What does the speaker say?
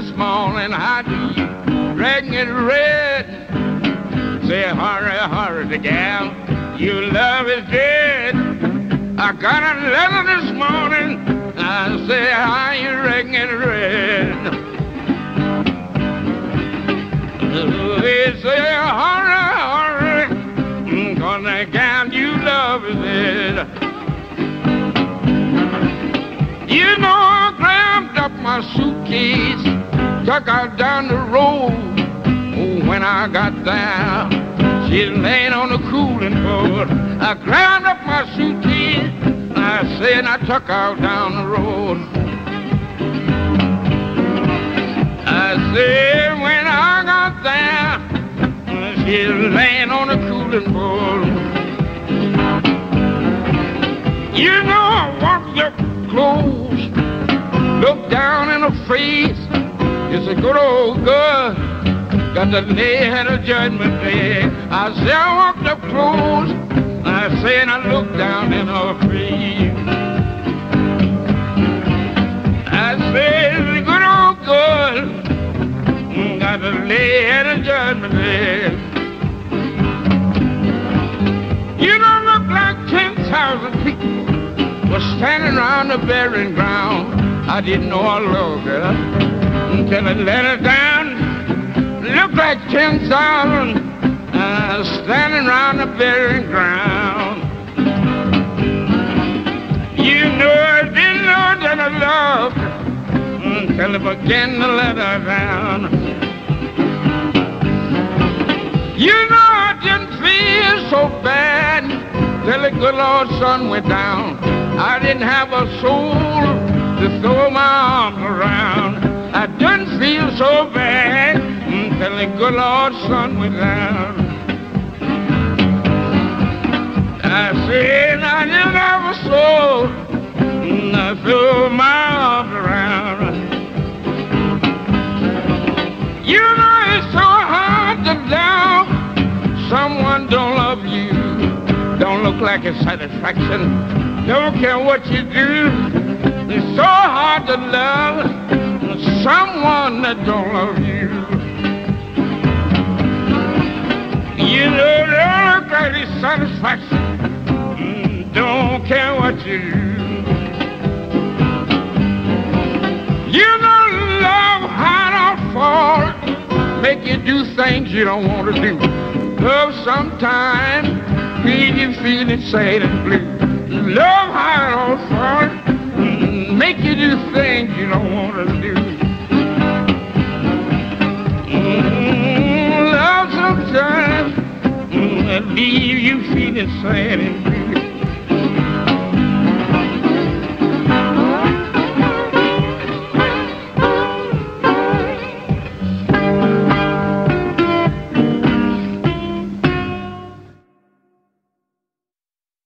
this morning, how do you reckon it red? Say, hurry, hurry, the gal, your love is dead. I got a letter this morning, I say, how you reckon it red? They say, hurry, hurry, 'cause the gal you love is dead. You know, I grabbed up my suitcase, took out down the road. Oh, when I got there, she laying on the cooling board. I grabbed up my suitcase, I said, I took out down the road. I said, when I got there, she laying on the cooling board. You know, I walked up close, look down in her face. It's a good old girl, got the day at a judgment day. I said, I walked up close, I said, I looked down in her face. I said, it's a good old girl, got the day at a judgment day. You don't look like 10,000 people was standing around the burying ground. I didn't know I loved her until I let her down. Looked like 10,000 standing around the burying ground. You know I didn't know that I loved her until I began to let her down. You know I didn't feel so bad till the good Lord's sun went down. I didn't have a soul to throw my arms around. I didn't feel so bad until the good Lord's sun went down. I said I didn't have a soul to throw my arms around. You know it's so hard to love someone don't love you. Don't look like a satisfaction. Don't care what you do. It's so hard to love someone that don't love you. You know, don't look like a satisfaction. Don't care what you do. You know, love hide or fall, make you do things you don't want to do. Love sometimes leave you feeling sad and blue. Love hide or fall, make you do things you don't want to do. Love sometimes leave you feeling sad and blue.